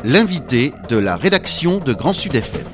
l'invité de la rédaction de Grand Sud FM.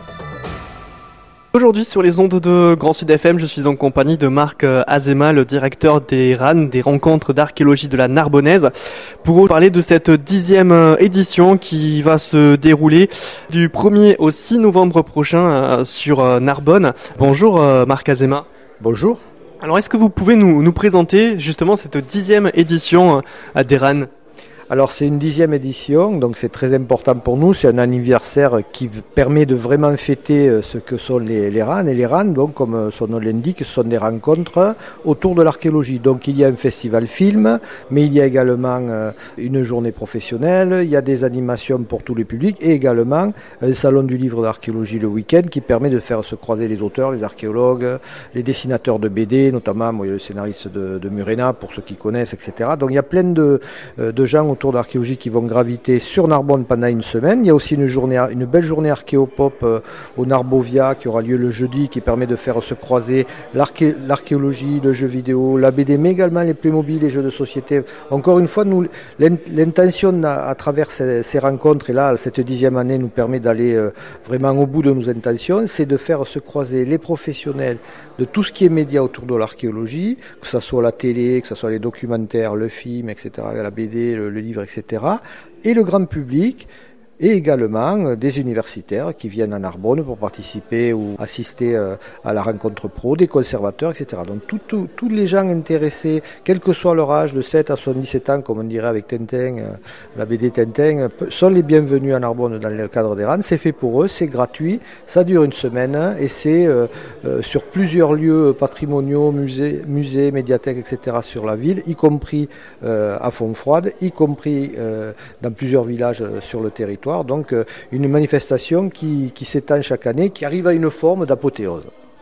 Aujourd'hui sur les ondes de Grand Sud FM, je suis en compagnie de Marc Azéma, le directeur des RAN, des rencontres d'archéologie de la Narbonnaise, pour vous parler de cette 10e édition qui va se dérouler du 1er au 6 novembre prochain sur Narbonne. Bonjour Marc Azéma. Bonjour. Alors est-ce que vous pouvez nous présenter justement cette 10e édition des RAN ? Alors c'est une 10e édition, donc c'est très important pour nous, c'est un anniversaire qui permet de vraiment fêter ce que sont les RAN. Et les RAN, donc comme son nom l'indique, ce sont des rencontres autour de l'archéologie. Donc il y a un festival film, mais il y a également une journée professionnelle, il y a des animations pour tous les publics et également un salon du livre d'archéologie le week-end qui permet de faire se croiser les auteurs, les archéologues, les dessinateurs de BD, notamment moi, le scénariste de Murena, pour ceux qui connaissent, etc. Donc il y a plein de gens autour d'archéologie qui vont graviter sur Narbonne pendant une semaine. Il y a aussi une belle journée archéopop au Narbovia qui aura lieu le jeudi, qui permet de faire se croiser l'archéologie, le jeu vidéo, la BD, mais également les Playmobil, les jeux de société. Encore une fois, nous, l'intention à travers ces rencontres, et là, cette 10e année nous permet d'aller vraiment au bout de nos intentions, c'est de faire se croiser les professionnels de tout ce qui est média autour de l'archéologie, que ce soit la télé, que ce soit les documentaires, le film, etc., la BD, le livre, etc., et le grand public, et également des universitaires qui viennent à Narbonne pour participer ou assister à la rencontre pro, des conservateurs, etc. Donc tous les gens intéressés, quel que soit leur âge, de 7 à 77 ans, comme on dirait avec Tintin, la BD Tintin, sont les bienvenus à Narbonne dans le cadre des RAN. C'est fait pour eux, c'est gratuit, ça dure une semaine et c'est sur plusieurs lieux patrimoniaux, musées, médiathèques, etc. sur la ville, y compris à Fontfroide, y compris dans plusieurs villages sur le territoire. Donc une manifestation qui s'étend chaque année, qui arrive à une forme d'apothéose.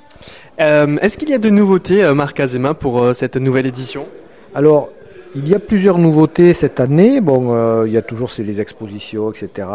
Est-ce qu'il y a de nouveautés, Marc Azéma, pour cette nouvelle édition ? Alors, il y a plusieurs nouveautés cette année. Bon, il y a toujours les expositions, etc.,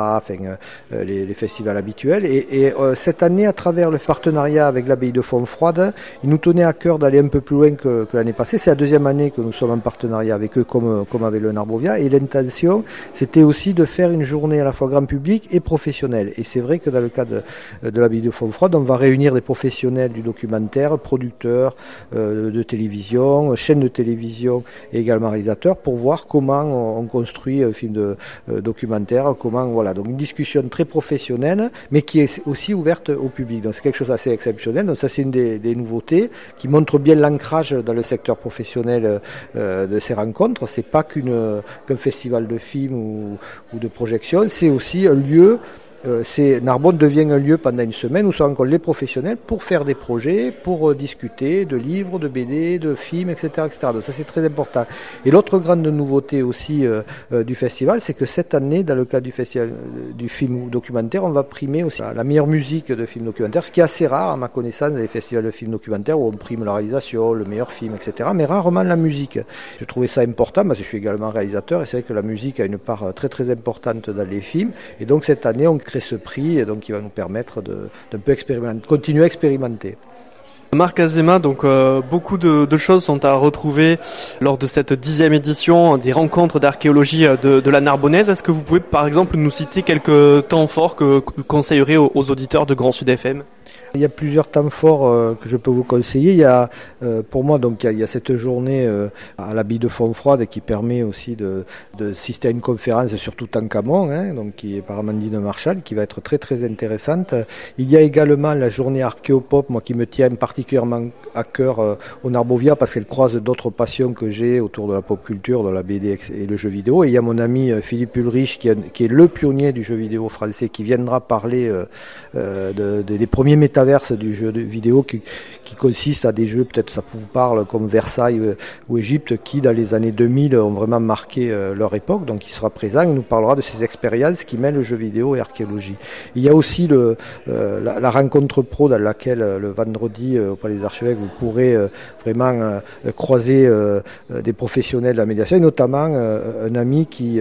les festivals habituels. Et cette année, à travers le partenariat avec l'abbaye de Fontfroide, il nous tenait à cœur d'aller un peu plus loin que l'année passée. C'est la 2e année que nous sommes en partenariat avec eux, comme avec le Narbovia. Et l'intention, c'était aussi de faire une journée à la fois grand public et professionnelle. Et c'est vrai que dans le cadre de l'abbaye de Fontfroide, on va réunir des professionnels du documentaire, producteurs de télévision, chaînes de télévision et également réalisateurs, pour voir comment on construit un film de documentaire, donc une discussion très professionnelle, mais qui est aussi ouverte au public. Donc c'est quelque chose d'assez exceptionnel. Donc ça c'est une des nouveautés qui montre bien l'ancrage dans le secteur professionnel de ces rencontres. C'est pas qu'un festival de films ou de projection, c'est aussi un lieu. Narbonne devient un lieu pendant une semaine où sont encore les professionnels pour faire des projets, pour discuter de livres, de BD, de films, etc., etc. Donc ça c'est très important. Et l'autre grande nouveauté aussi du festival, c'est que cette année, dans le cadre du festival du film documentaire, on va primer aussi la meilleure musique de film documentaire, ce qui est assez rare à ma connaissance dans les festivals de films documentaires où on prime la réalisation, le meilleur film, etc., mais rarement la musique. Je trouvais ça important parce que je suis également réalisateur et c'est vrai que la musique a une part très très importante dans les films. Et donc cette année, on crée ce prix, et donc qui va nous permettre d'un peu continuer à expérimenter. Marc Azéma, donc beaucoup de choses sont à retrouver lors de cette 10e édition des rencontres d'archéologie de la Narbonnaise. Est-ce que vous pouvez par exemple nous citer quelques temps forts que vous conseillerez aux auditeurs de Grand Sud FM ? Il y a plusieurs temps forts que je peux vous conseiller. Il y a pour moi donc il y a cette journée à l'abbaye de Fontfroide qui permet aussi d'assister à une conférence sur Toutankhamon, donc qui est par Amandine Marchal, qui va être très très intéressante. Il y a également la journée archéopop, moi qui me tient particulièrement à cœur au Narbovia parce qu'elle croise d'autres passions que j'ai autour de la pop culture, de la BD et le jeu vidéo. Et il y a mon ami Philippe Ulrich qui est le pionnier du jeu vidéo français qui viendra parler des premiers métaverses du jeu vidéo qui consiste à des jeux, peut-être ça vous parle, comme Versailles ou Égypte, qui dans les années 2000 ont vraiment marqué leur époque. Donc il sera présent, il nous parlera de ces expériences qui mêlent le jeu vidéo et archéologie. Il y a aussi la rencontre pro dans laquelle le vendredi au Palais des Archevêques vous pourrez vraiment croiser des professionnels de la médiation, et notamment un ami qui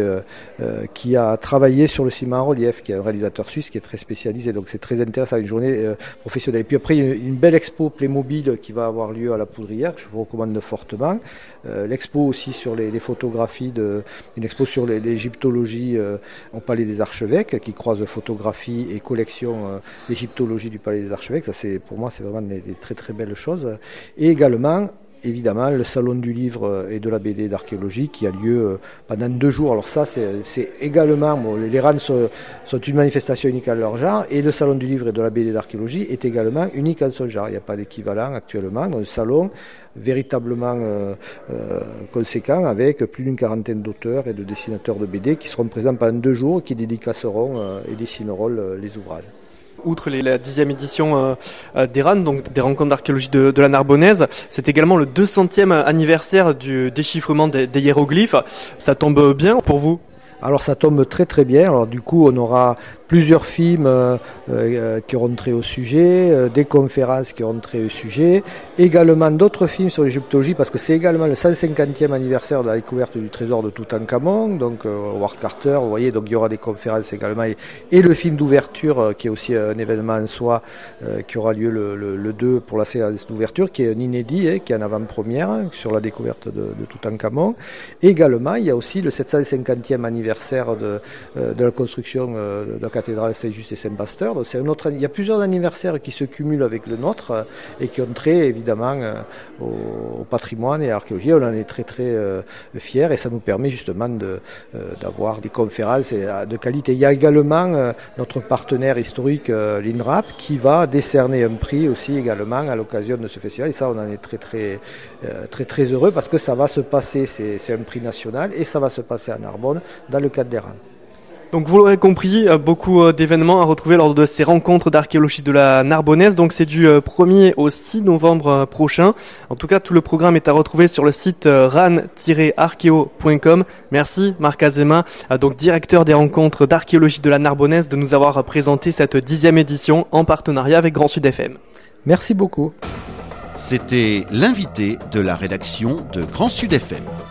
a travaillé sur le cinéma en relief, qui est un réalisateur suisse qui est très spécialisé. Donc c'est très intéressant, une journée professionnelle. Et puis après, il y a une belle expo Playmobil mobile qui va avoir lieu à la Poudrière, que je vous recommande fortement. L'expo aussi sur les photographies, une expo sur l'égyptologie au Palais des Archevêques, qui croise photographie et collection d'égyptologie du Palais des Archevêques. Ça, pour moi, c'est vraiment des très très belles choses. Et également, évidemment, le salon du livre et de la BD d'archéologie qui a lieu pendant 2 jours. Alors ça, c'est également, les RAN sont une manifestation unique en leur genre, et le salon du livre et de la BD d'archéologie est également unique en son genre. Il n'y a pas d'équivalent actuellement. Donc, un salon véritablement conséquent, avec plus d'une 40aine d'auteurs et de dessinateurs de BD qui seront présents pendant 2 jours, qui dédicaceront et dessineront les ouvrages. Outre la 10e édition des RAN, donc des rencontres d'archéologie de la Narbonnaise, c'est également le 200e anniversaire du déchiffrement des hiéroglyphes. Ça tombe bien pour vous ? Alors ça tombe très très bien. Alors du coup, on aura plusieurs films qui auront trait au sujet, des conférences qui auront trait au sujet, également d'autres films sur l'égyptologie, parce que c'est également le 150e anniversaire de la découverte du trésor de Toutankhamon, donc Howard Carter, vous voyez, donc il y aura des conférences également, et le film d'ouverture qui est aussi un événement en soi, qui aura lieu le 2 pour la séance d'ouverture, qui est un inédit, qui est en avant-première sur la découverte de Toutankhamon. Et également, il y a aussi le 750e anniversaire de la construction de la cathédrale Saint-Just et Saint-Pasteur. Donc il y a plusieurs anniversaires qui se cumulent avec le nôtre et qui ont trait évidemment au patrimoine et à l'archéologie. On en est très très fiers, et ça nous permet justement d'avoir des conférences de qualité. Il y a également notre partenaire historique, l'INRAP, qui va décerner un prix aussi également à l'occasion de ce festival, et ça on en est très très très très heureux, parce que ça va se passer, c'est un prix national, et ça va se passer à Narbonne dans le cadre des RAN. Donc vous l'aurez compris, beaucoup d'événements à retrouver lors de ces rencontres d'archéologie de la Narbonnaise. Donc c'est du 1er au 6 novembre prochain. En tout cas, tout le programme est à retrouver sur le site ran-archeo.com. Merci Marc Azéma, donc directeur des rencontres d'archéologie de la Narbonnaise, de nous avoir présenté cette 10e édition en partenariat avec Grand Sud FM. Merci beaucoup. C'était l'invité de la rédaction de Grand Sud FM.